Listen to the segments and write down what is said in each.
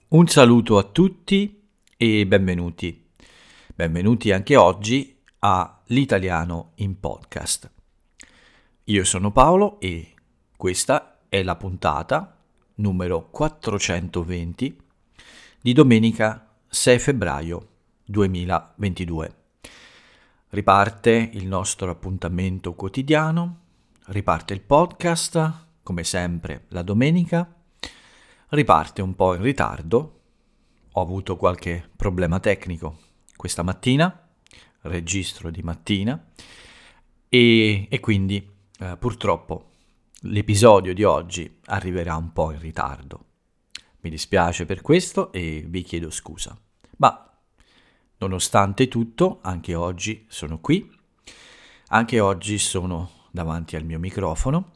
Un saluto a tutti e benvenuti. Benvenuti anche oggi a L'Italiano in Podcast. Io sono Paolo e questa è la puntata numero 420 di domenica 6 febbraio 2022. Riparte il nostro appuntamento quotidiano, riparte il podcast, come sempre la domenica. Riparte un po' in ritardo, ho avuto qualche problema tecnico questa mattina, registro di mattina e quindi purtroppo l'episodio di oggi arriverà un po' in ritardo. Mi dispiace per questo e vi chiedo scusa, ma nonostante tutto anche oggi sono qui, anche oggi sono davanti al mio microfono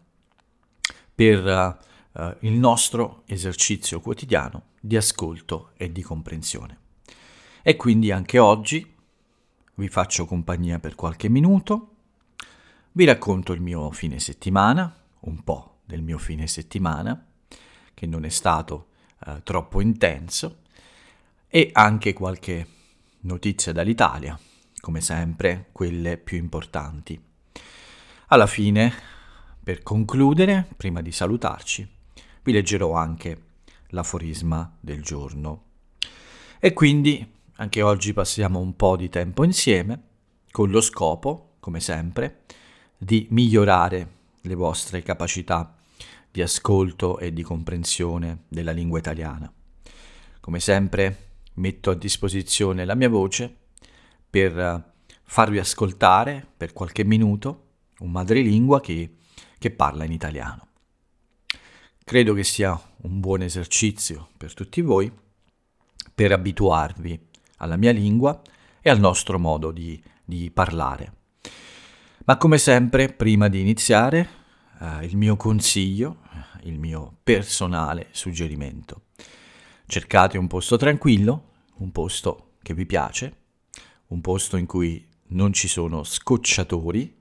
per il nostro esercizio quotidiano di ascolto e di comprensione. E quindi anche oggi vi faccio compagnia per qualche minuto, vi racconto il mio fine settimana, un po' del mio fine settimana, che non è stato troppo intenso, e anche qualche notizia dall'Italia, come sempre quelle più importanti. Alla fine, per concludere, prima di salutarci, vi leggerò anche l'aforisma del giorno. E quindi anche oggi passiamo un po' di tempo insieme, con lo scopo, come sempre, di migliorare le vostre capacità di ascolto e di comprensione della lingua italiana. Come sempre, metto a disposizione la mia voce per farvi ascoltare per qualche minuto un madrelingua che parla in italiano. Credo che sia un buon esercizio per tutti voi per abituarvi alla mia lingua e al nostro modo di parlare. Ma come sempre, prima di iniziare, il mio consiglio, il mio personale suggerimento. Cercate un posto tranquillo, un posto che vi piace, un posto in cui non ci sono scocciatori,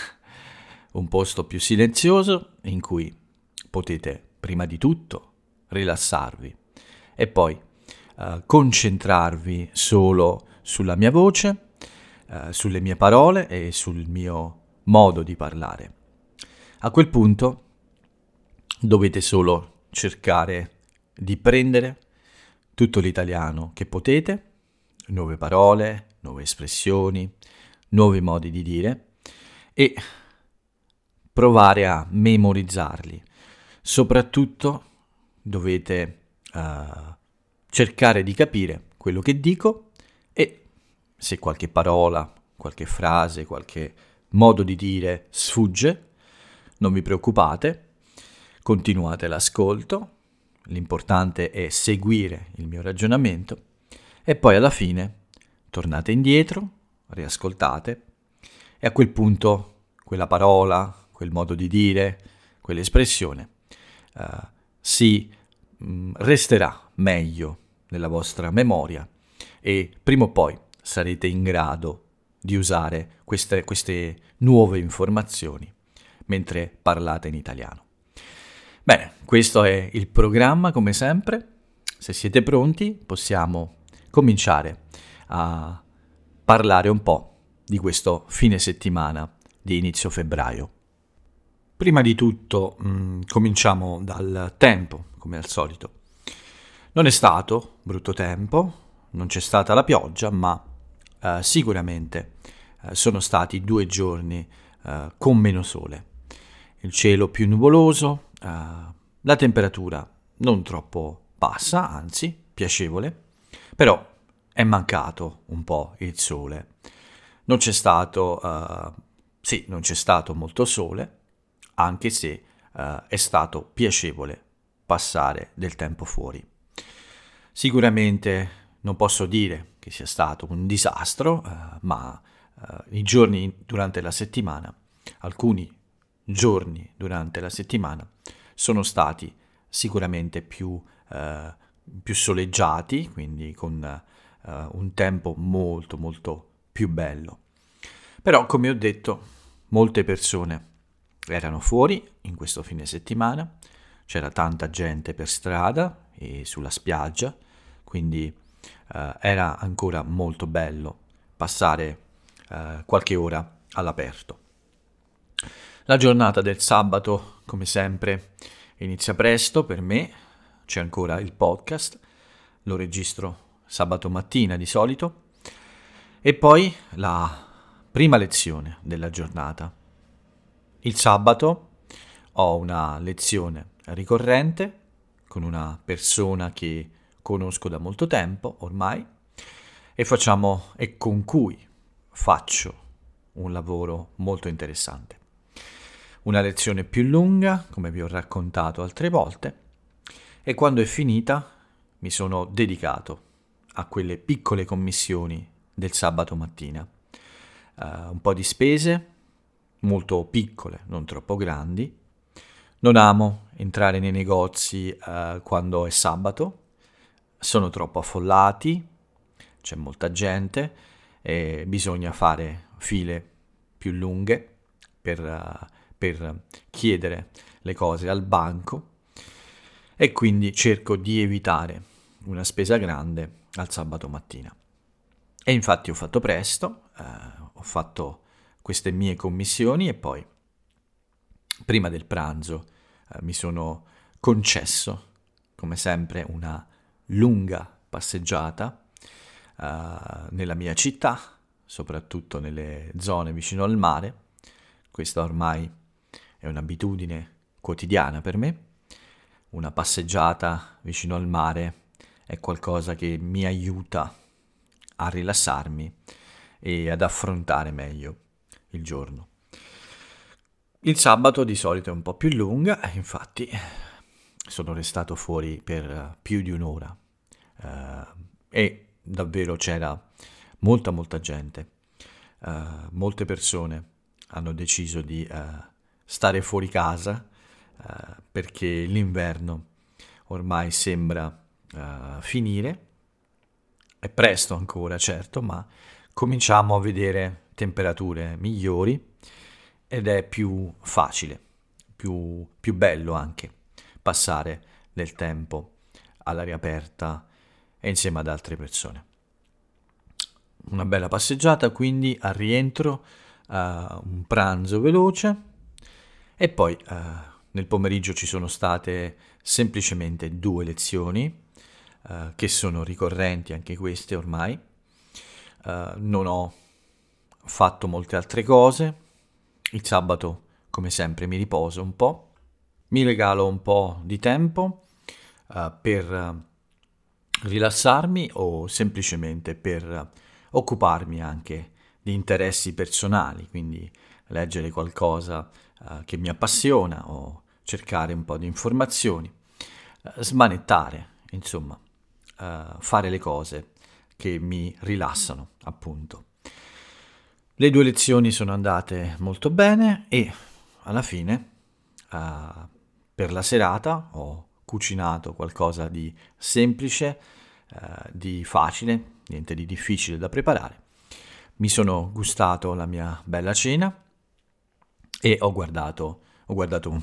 un posto più silenzioso in cui potete prima di tutto rilassarvi e poi concentrarvi solo sulla mia voce, sulle mie parole e sul mio modo di parlare. A quel punto dovete solo cercare di prendere tutto l'italiano che potete, nuove parole, nuove espressioni, nuovi modi di dire e provare a memorizzarli. Soprattutto dovete cercare di capire quello che dico e se qualche parola, qualche frase, qualche modo di dire sfugge, non vi preoccupate, continuate l'ascolto, l'importante è seguire il mio ragionamento e poi alla fine tornate indietro, riascoltate e a quel punto quella parola, quel modo di dire, quell'espressione si resterà meglio nella vostra memoria e prima o poi sarete in grado di usare queste nuove informazioni mentre parlate in italiano. Bene, questo è il programma come sempre. Se siete pronti possiamo cominciare a parlare un po' di questo fine settimana di inizio febbraio. Prima di tutto cominciamo dal tempo, come al solito. Non è stato brutto tempo, non c'è stata la pioggia, ma sicuramente sono stati 2 giorni con meno sole. Il cielo più nuvoloso, la temperatura non troppo bassa, anzi piacevole, però è mancato un po' il sole. Non c'è stato molto sole, anche se è stato piacevole passare del tempo fuori. Sicuramente non posso dire che sia stato un disastro, ma i giorni durante la settimana, alcuni giorni durante la settimana, sono stati sicuramente più soleggiati, quindi con un tempo molto molto più bello. Però, come ho detto, molte persone erano fuori in questo fine settimana, c'era tanta gente per strada e sulla spiaggia, quindi era ancora molto bello passare qualche ora all'aperto. La giornata del sabato, come sempre, inizia presto per me, c'è ancora il podcast, lo registro sabato mattina di solito, e poi la prima lezione della giornata. Il sabato ho una lezione ricorrente con una persona che conosco da molto tempo ormai e con cui faccio un lavoro molto interessante. Una lezione più lunga, come vi ho raccontato altre volte, e quando è finita mi sono dedicato a quelle piccole commissioni del sabato mattina. Un po' di spese, molto piccole, non troppo grandi. Non amo entrare nei negozi quando è sabato, sono troppo affollati, c'è molta gente e bisogna fare file più lunghe per chiedere le cose al banco, e quindi cerco di evitare una spesa grande al sabato mattina. E infatti ho fatto presto, ho fatto queste mie commissioni e poi prima del pranzo mi sono concesso, come sempre, una lunga passeggiata nella mia città, soprattutto nelle zone vicino al mare. Questa ormai è un'abitudine quotidiana per me. Una passeggiata vicino al mare è qualcosa che mi aiuta a rilassarmi e ad affrontare meglio il giorno. Il sabato di solito è un po' più lunga, infatti sono restato fuori per più di un'ora e davvero c'era molta gente. Molte persone hanno deciso di stare fuori casa perché l'inverno ormai sembra finire. È presto ancora, certo, ma cominciamo a vedere temperature migliori ed è più facile, più bello anche passare del tempo all'aria aperta e insieme ad altre persone. Una bella passeggiata, quindi al rientro un pranzo veloce e poi nel pomeriggio ci sono state semplicemente 2 lezioni che sono ricorrenti anche queste ormai. Non ho fatto molte altre cose. Il sabato, come sempre, mi riposo un po', mi regalo un po' di tempo per rilassarmi o semplicemente per occuparmi anche di interessi personali, quindi leggere qualcosa che mi appassiona o cercare un po' di informazioni, smanettare, insomma, fare le cose che mi rilassano, appunto. Le 2 lezioni sono andate molto bene e alla fine, per la serata, ho cucinato qualcosa di semplice, di facile, niente di difficile da preparare. Mi sono gustato la mia bella cena e ho guardato un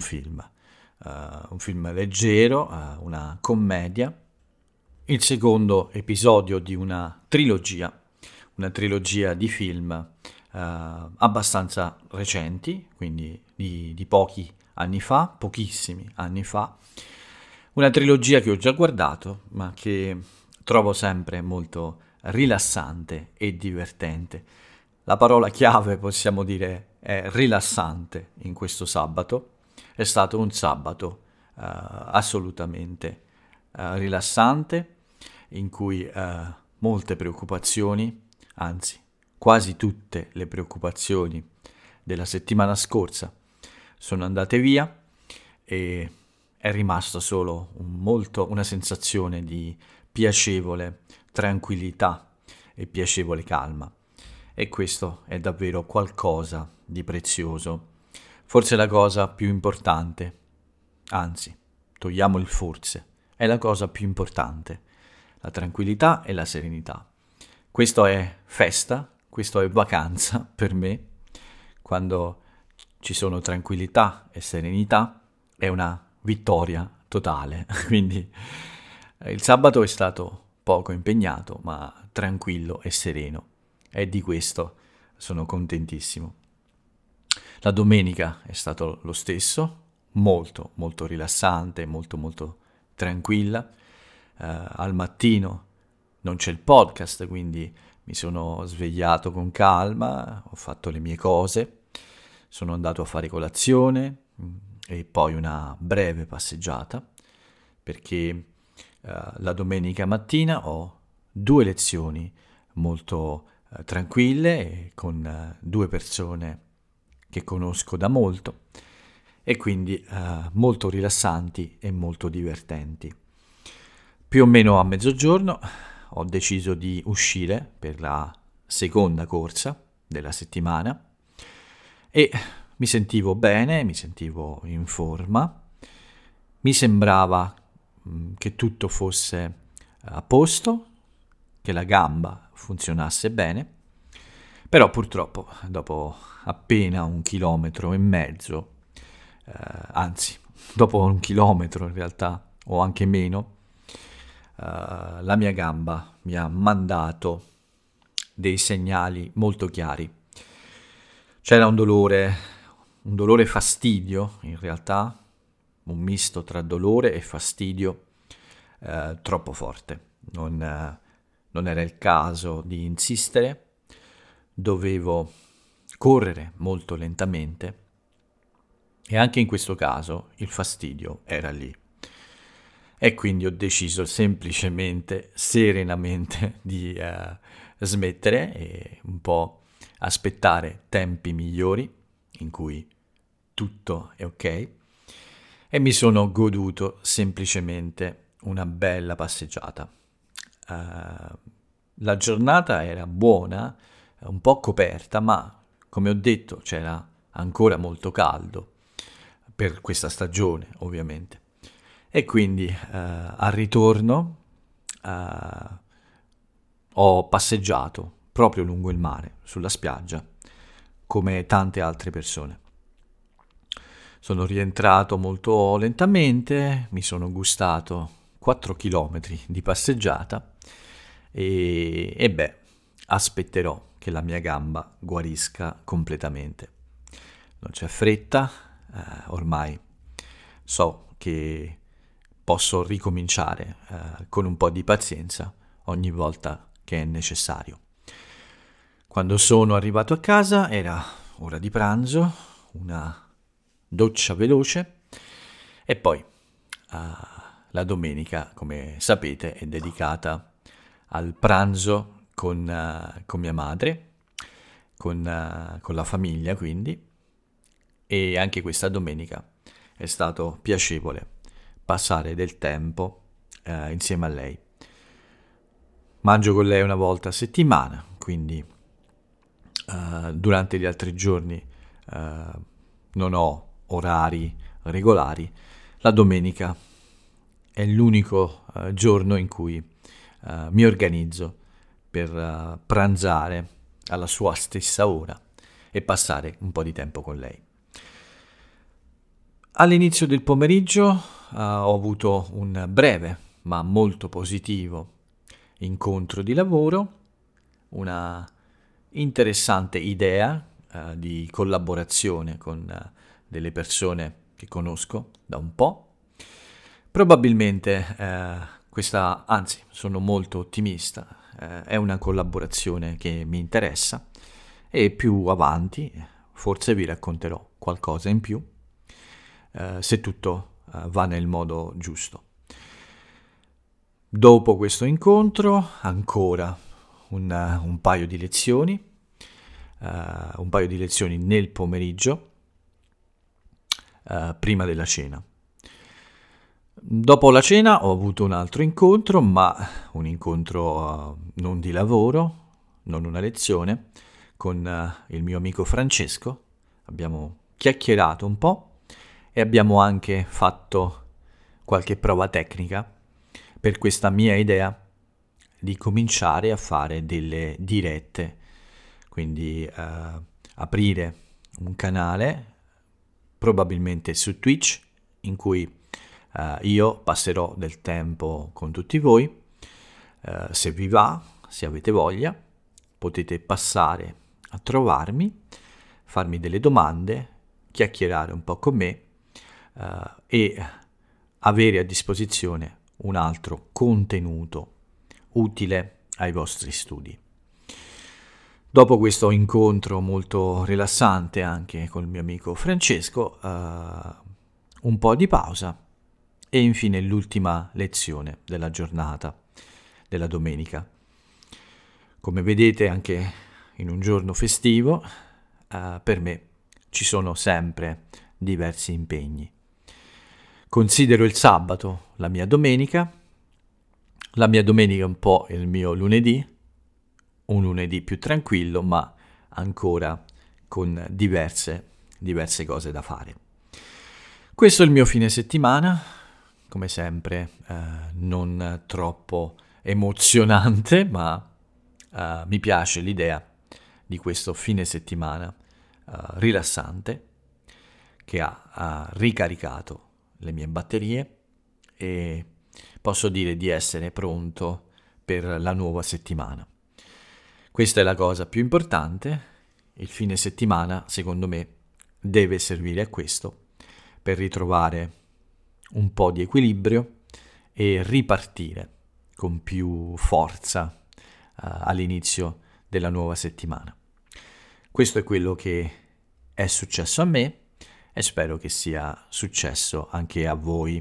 film leggero, una commedia, il secondo episodio di una trilogia di film abbastanza recenti, quindi di pochi anni fa, pochissimi anni fa, una trilogia che ho già guardato, ma che trovo sempre molto rilassante e divertente. La parola chiave, possiamo dire, è rilassante in questo sabato. È stato un sabato assolutamente rilassante, in cui molte preoccupazioni, anzi quasi tutte le preoccupazioni della settimana scorsa sono andate via e è rimasta solo una sensazione di piacevole tranquillità e piacevole calma. E questo è davvero qualcosa di prezioso. Forse la cosa più importante, anzi, togliamo il forse, è la cosa più importante, la tranquillità e la serenità. Questo è festa, questo è vacanza per me. Quando ci sono tranquillità e serenità è una vittoria totale. Quindi il sabato è stato poco impegnato, ma tranquillo e sereno. E di questo sono contentissimo. La domenica è stato lo stesso, molto molto rilassante, molto molto tranquilla. Al mattino non c'è il podcast, quindi mi sono svegliato con calma, ho fatto le mie cose, sono andato a fare colazione e poi una breve passeggiata, perché la domenica mattina ho 2 lezioni molto tranquille e con 2 persone che conosco da molto e quindi molto rilassanti e molto divertenti. Più o meno a mezzogiorno ho deciso di uscire per la seconda corsa della settimana e mi sentivo bene, mi sentivo in forma, mi sembrava che tutto fosse a posto, che la gamba funzionasse bene, però purtroppo dopo appena 1,5 chilometri, anzi dopo 1 chilometro in realtà o anche meno, la mia gamba mi ha mandato dei segnali molto chiari. C'era un dolore fastidio in realtà, un misto tra dolore e fastidio troppo forte. Non era il caso di insistere, dovevo correre molto lentamente e anche in questo caso il fastidio era lì. E quindi ho deciso semplicemente, serenamente, di smettere e un po' aspettare tempi migliori in cui tutto è ok e mi sono goduto semplicemente una bella passeggiata. La giornata era buona, un po' coperta, ma come ho detto c'era ancora molto caldo per questa stagione, ovviamente. E quindi al ritorno ho passeggiato proprio lungo il mare, sulla spiaggia, come tante altre persone. Sono rientrato molto lentamente, mi sono gustato 4 chilometri di passeggiata e beh, aspetterò che la mia gamba guarisca completamente. Non c'è fretta, ormai so che posso ricominciare con un po' di pazienza ogni volta che è necessario. Quando sono arrivato a casa era ora di pranzo, una doccia veloce e poi la domenica, come sapete, è dedicata al pranzo con mia madre, con la famiglia quindi, e anche questa domenica è stato piacevole passare del tempo insieme a lei. Mangio con lei una volta a settimana, quindi durante gli altri giorni non ho orari regolari. La domenica è l'unico giorno in cui mi organizzo per pranzare alla sua stessa ora e passare un po' di tempo con lei. All'inizio del pomeriggio ho avuto un breve ma molto positivo incontro di lavoro, una interessante idea di collaborazione con delle persone che conosco da un po'. Probabilmente anzi, sono molto ottimista, è una collaborazione che mi interessa e più avanti forse vi racconterò qualcosa in più se tutto va nel modo giusto. Dopo questo incontro ancora un paio di lezioni, nel pomeriggio, prima della cena. Dopo la cena ho avuto un altro incontro, ma un incontro non di lavoro, non una lezione, con il mio amico Francesco. Abbiamo chiacchierato un po' e abbiamo anche fatto qualche prova tecnica per questa mia idea di cominciare a fare delle dirette, quindi aprire un canale probabilmente su Twitch in cui io passerò del tempo con tutti voi Se vi va, se avete voglia, potete passare a trovarmi, farmi delle domande, chiacchierare un po' con me e avere a disposizione un altro contenuto utile ai vostri studi. Dopo questo incontro molto rilassante anche col mio amico Francesco, un po' di pausa e infine l'ultima lezione della giornata, della domenica. Come vedete, anche in un giorno festivo, per me ci sono sempre diversi impegni. Considero il sabato la mia domenica è un po' il mio lunedì, un lunedì più tranquillo, ma ancora con diverse cose da fare. Questo è il mio fine settimana, come sempre non troppo emozionante, ma mi piace l'idea di questo fine settimana rilassante che ha ricaricato le mie batterie e posso dire di essere pronto per la nuova settimana. Questa è la cosa più importante. Il fine settimana, secondo me, deve servire a questo, per ritrovare un po' di equilibrio e ripartire con più forza all'inizio della nuova settimana. Questo è quello che è successo a me e spero che sia successo anche a voi.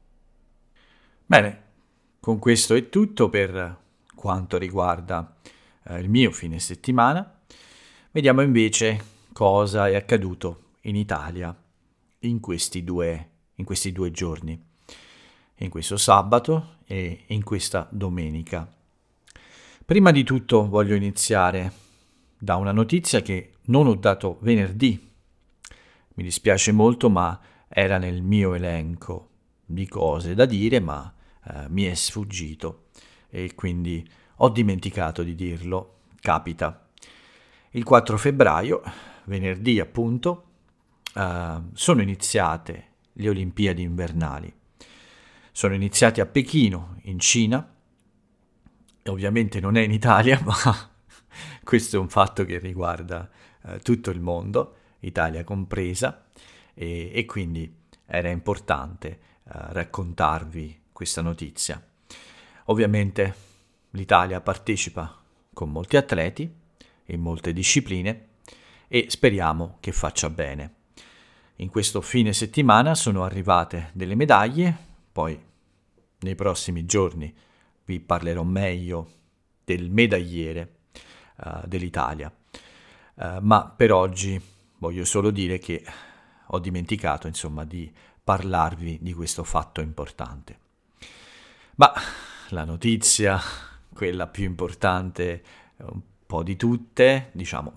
Bene, con questo è tutto per quanto riguarda il mio fine settimana. Vediamo invece cosa è accaduto in Italia in questi due giorni, in questo sabato e in questa domenica. Prima di tutto voglio iniziare da una notizia che non ho dato venerdì. Mi dispiace molto, ma era nel mio elenco di cose da dire, ma mi è sfuggito e quindi ho dimenticato di dirlo. Capita. Il 4 febbraio, venerdì appunto, sono iniziate le Olimpiadi invernali. Sono iniziate a Pechino, in Cina. Ovviamente non è in Italia, ma questo è un fatto che riguarda tutto il mondo, Italia compresa, e quindi era importante raccontarvi questa notizia. Ovviamente l'Italia partecipa con molti atleti in molte discipline e speriamo che faccia bene. In questo fine settimana sono arrivate delle medaglie, poi nei prossimi giorni vi parlerò meglio del medagliere dell'Italia, ma per oggi voglio solo dire che ho dimenticato di parlarvi di questo fatto importante. Ma la notizia, quella più importante un po' di tutte,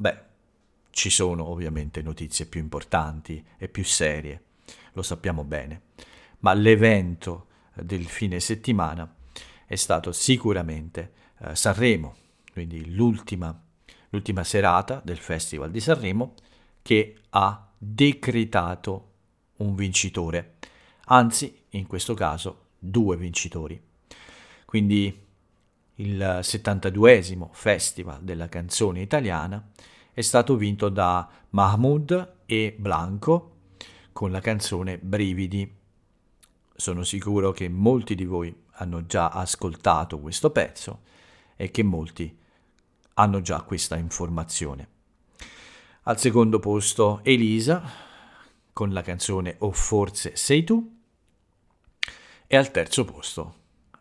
ci sono ovviamente notizie più importanti e più serie, lo sappiamo bene, ma l'evento del fine settimana è stato sicuramente Sanremo, quindi l'ultima serata del Festival di Sanremo, che ha decretato un vincitore, anzi in questo caso 2 vincitori. Quindi il 72esimo Festival della canzone italiana è stato vinto da Mahmood e Blanco con la canzone Brividi. Sono sicuro che molti di voi hanno già ascoltato questo pezzo e che molti hanno già questa informazione. Al secondo posto Elisa con la canzone O forse sei tu, e al terzo posto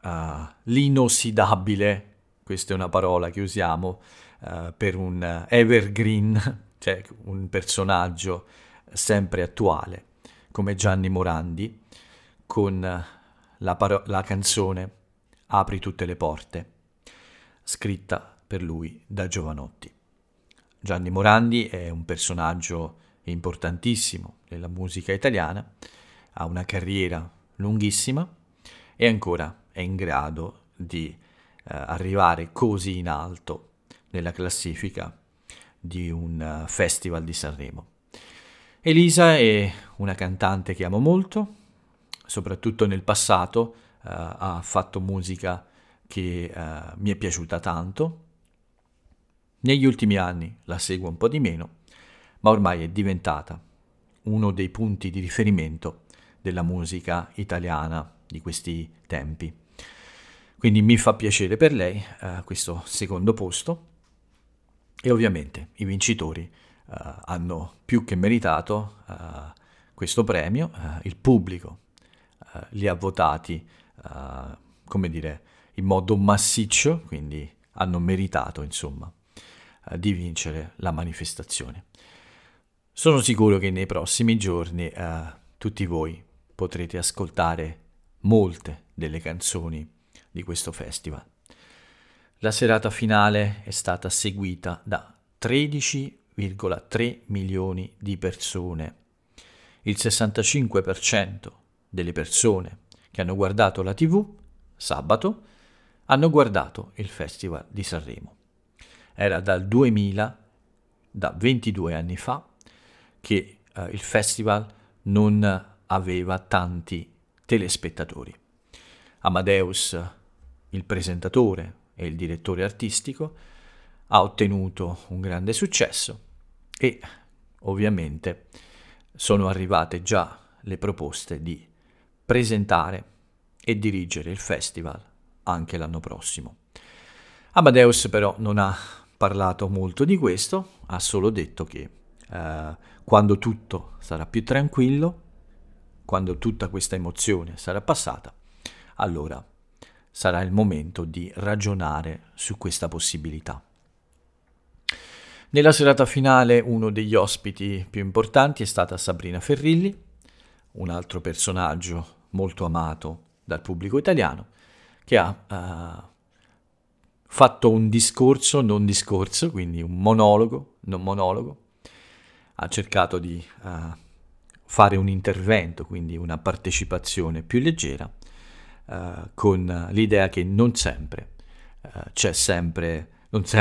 l'inossidabile, questa è una parola che usiamo per un evergreen, cioè un personaggio sempre attuale, come Gianni Morandi, con la canzone Apri tutte le porte, scritta per lui da Jovanotti. Gianni Morandi è un personaggio importantissimo nella musica italiana, ha una carriera lunghissima e ancora è in grado di arrivare così in alto nella classifica di un festival di Sanremo. Elisa è una cantante che amo molto, soprattutto nel passato ha fatto musica che mi è piaciuta tanto. Negli ultimi anni la seguo un po' di meno, ma ormai è diventata uno dei punti di riferimento della musica italiana di questi tempi. Quindi mi fa piacere per lei questo secondo posto, e ovviamente i vincitori hanno più che meritato questo premio. Il pubblico li ha votati, in modo massiccio, quindi hanno meritato, insomma, di vincere la manifestazione. Sono sicuro che nei prossimi giorni tutti voi potrete ascoltare molte delle canzoni di questo festival. La serata finale è stata seguita da 13,3 milioni di persone. Il 65% delle persone che hanno guardato la TV sabato hanno guardato il Festival di Sanremo. Era dal 2000, da 22 anni fa, che il festival non aveva tanti telespettatori. Amadeus, il presentatore e il direttore artistico, ha ottenuto un grande successo e ovviamente sono arrivate già le proposte di presentare e dirigere il festival anche l'anno prossimo. Amadeus però non ha parlato molto di questo, ha solo detto che quando tutto sarà più tranquillo, quando tutta questa emozione sarà passata, allora sarà il momento di ragionare su questa possibilità. Nella serata finale uno degli ospiti più importanti è stata Sabrina Ferrilli, un altro personaggio molto amato dal pubblico italiano, che ha fatto un quindi un monologo, non monologo, ha cercato di fare un intervento, quindi una partecipazione più leggera, con l'idea che non sempre c'è sempre,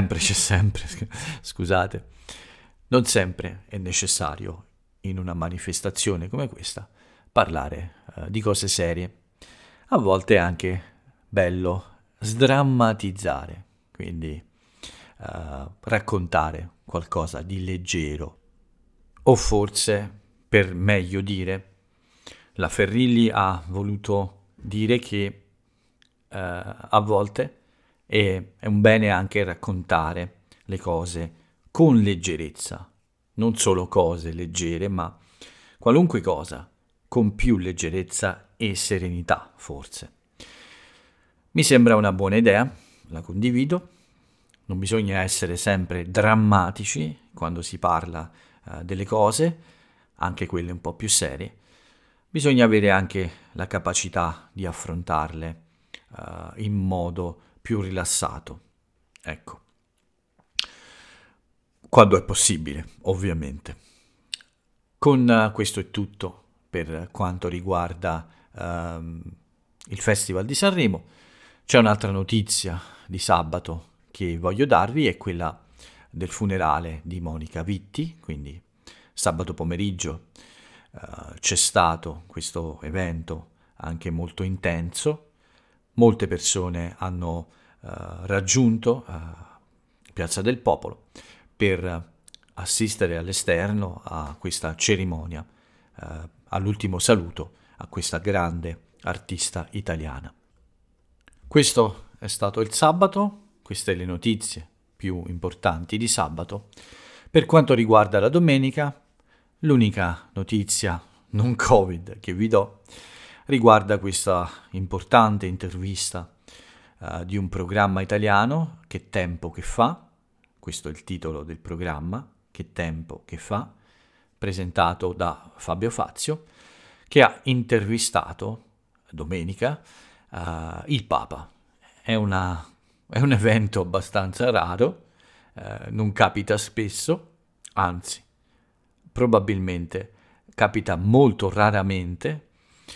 scusate, non sempre è necessario in una manifestazione come questa parlare di cose serie. A volte è anche bello sdrammatizzare, quindi raccontare qualcosa di leggero. O forse, per meglio dire, la Ferrilli ha voluto dire che a volte è un bene anche raccontare le cose con leggerezza, non solo cose leggere, ma qualunque cosa con più leggerezza e serenità, forse. Mi sembra una buona idea, la condivido. Non bisogna essere sempre drammatici quando si parla delle cose, anche quelle un po' più serie. Bisogna avere anche la capacità di affrontarle in modo più rilassato. Ecco. Quando è possibile, ovviamente. Con questo è tutto per quanto riguarda il Festival di Sanremo. C'è un'altra notizia di sabato che voglio darvi, è quella del funerale di Monica Vitti, quindi sabato pomeriggio c'è stato questo evento anche molto intenso, molte persone hanno raggiunto Piazza del Popolo per assistere all'esterno a questa cerimonia, all'ultimo saluto a questa grande artista italiana. Questo è stato il sabato, queste le notizie più importanti di sabato. Per quanto riguarda la domenica, l'unica notizia non Covid che vi do riguarda questa importante intervista di un programma italiano, Che tempo che fa, questo è il titolo del programma, Che tempo che fa, presentato da Fabio Fazio, che ha intervistato domenica il Papa. È un evento abbastanza raro, non capita spesso, anzi, probabilmente capita molto raramente,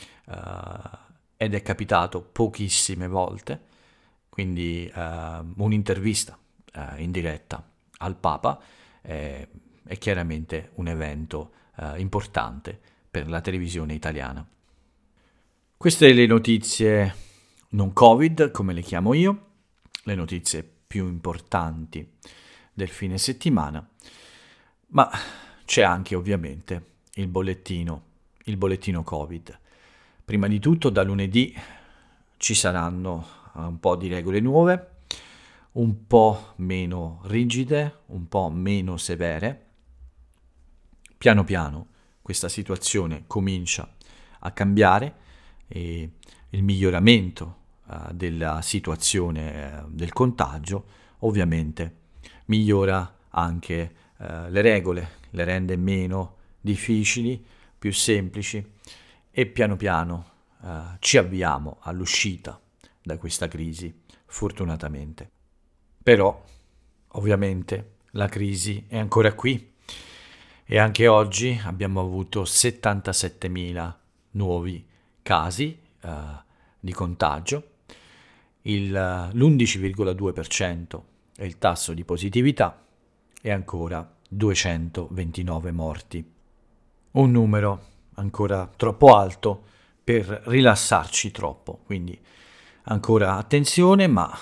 ed è capitato pochissime volte, quindi un'intervista in diretta al Papa è chiaramente un evento importante per la televisione italiana. Queste le notizie non Covid, come le chiamo io, le notizie più importanti del fine settimana, ma c'è anche ovviamente il bollettino Covid. Prima di tutto da lunedì ci saranno un po' di regole nuove, un po' meno rigide, un po' meno severe. Piano piano questa situazione comincia a cambiare e il miglioramento della situazione del contagio ovviamente migliora anche le regole, le rende meno difficili, più semplici e piano piano ci avviamo all'uscita da questa crisi, fortunatamente. Però ovviamente la crisi è ancora qui e anche oggi abbiamo avuto 77.000 nuovi casi di contagio, l'11,2% è il tasso di positività e ancora 229 morti. Un numero ancora troppo alto per rilassarci troppo, quindi ancora attenzione ma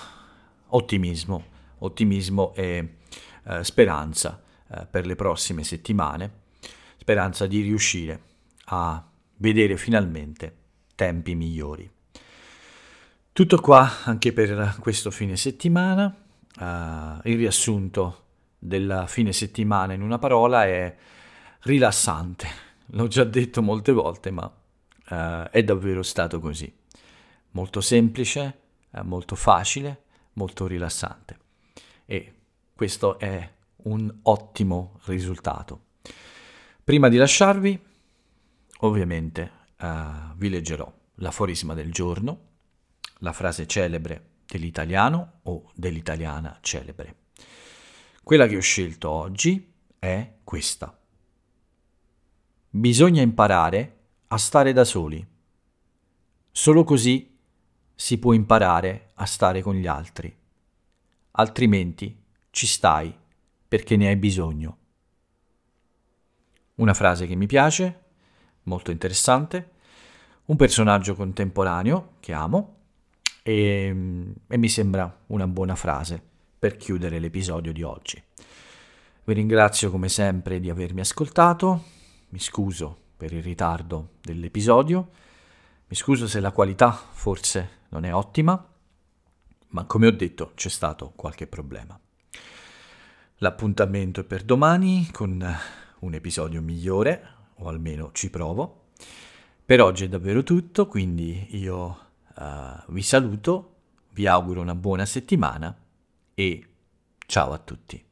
ottimismo e speranza per le prossime settimane, speranza di riuscire a vedere finalmente tempi migliori. Tutto qua anche per questo fine settimana. Il riassunto del fine settimana in una parola è rilassante. L'ho già detto molte volte, ma è davvero stato così. Molto semplice, molto facile, molto rilassante. E questo è un ottimo risultato. Prima di lasciarvi, ovviamente, vi leggerò l'aforisma del giorno, la frase celebre dell'italiano o dell'italiana celebre. Quella che ho scelto oggi è questa. Bisogna imparare a stare da soli. Solo così si può imparare a stare con gli altri. Altrimenti ci stai perché ne hai bisogno. Una frase che mi piace, molto interessante, un personaggio contemporaneo che amo e mi sembra una buona frase per chiudere l'episodio di oggi. Vi ringrazio come sempre di avermi ascoltato, mi scuso per il ritardo dell'episodio, mi scuso se la qualità forse non è ottima, ma come ho detto c'è stato qualche problema. L'appuntamento è per domani con un episodio migliore, o almeno ci provo. Per oggi è davvero tutto, quindi io vi saluto, vi auguro una buona settimana e ciao a tutti.